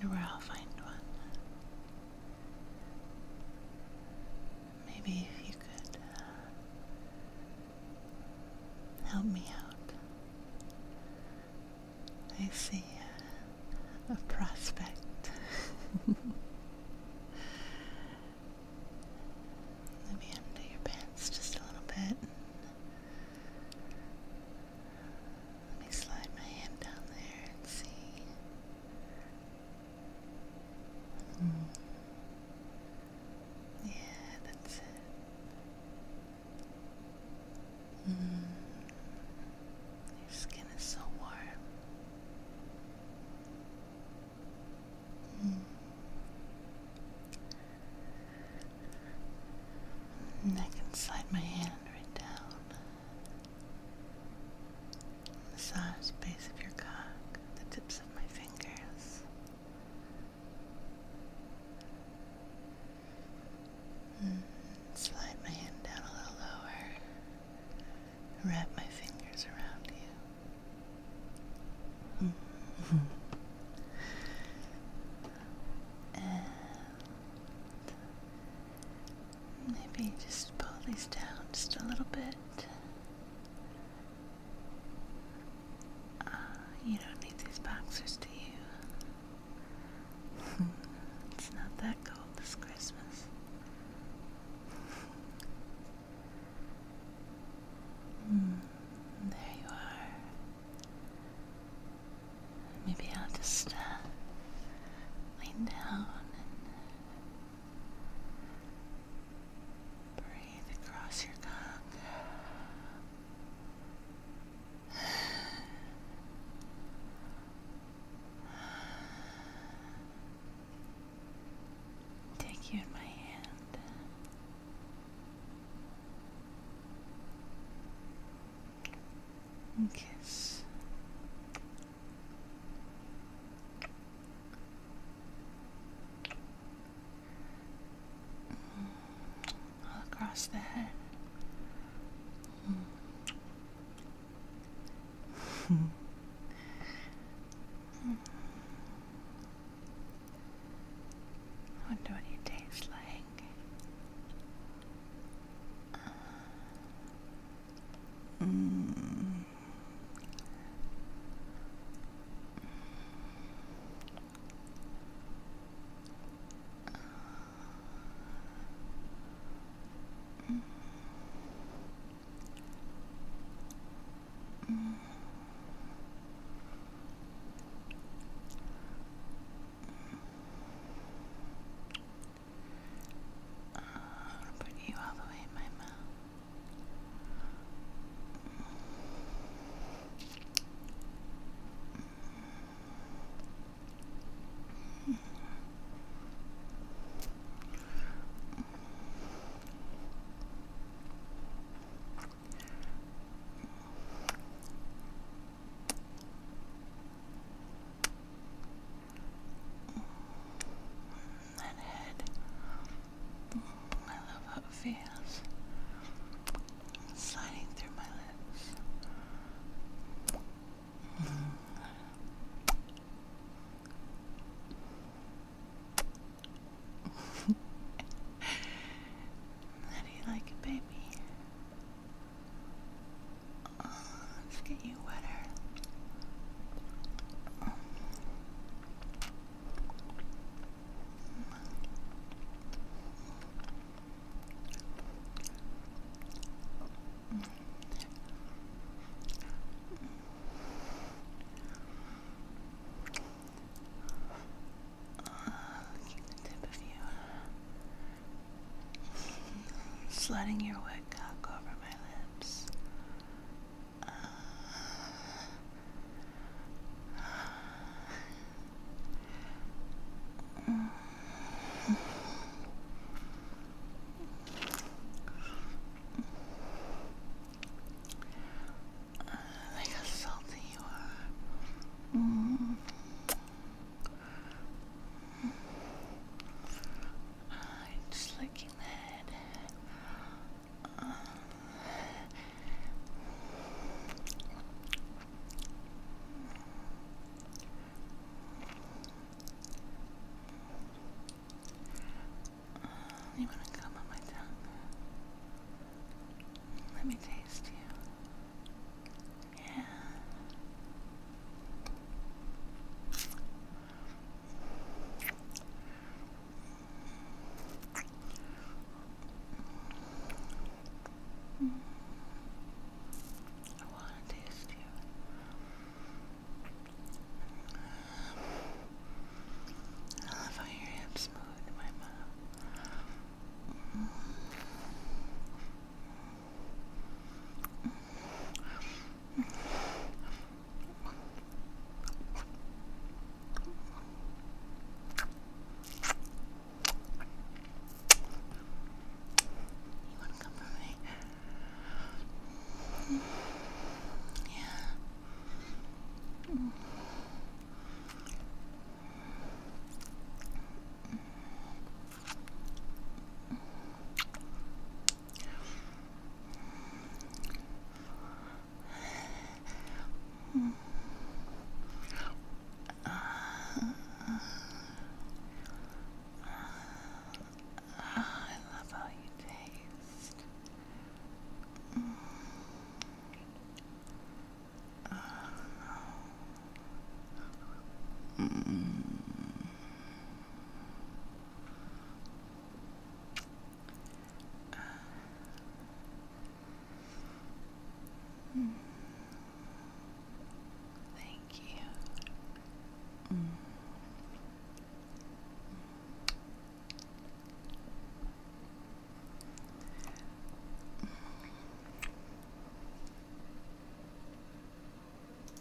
wonder where I'll find one. Maybe if you could help me out. I see a prospect. Let me undo your pants just a little bit. Let me slide my hand down there and see. Yeah, that's it. Your skin is so warm. And I can slide my hand right down. Massage the base of your cock, the tips of my fingers. Slide my hand down a little lower. Wrap my fingers around you. And maybe just pull these down just a little bit. You don't need these boxers, do you? It's not that cold this Christmas. There you are. Maybe I'll just lean down and breathe across your cock. Take you in my hand. And kiss. All across the head. I wonder what you taste like. I'll put you all the way in my mouth. That head. I love how it feels. Sliding through my lips. How do you like it, baby? Let's get you wetter. Looking the tip of you. Sliding your wet cock over my lips. Like how salty you are. Just licking the head. Mm.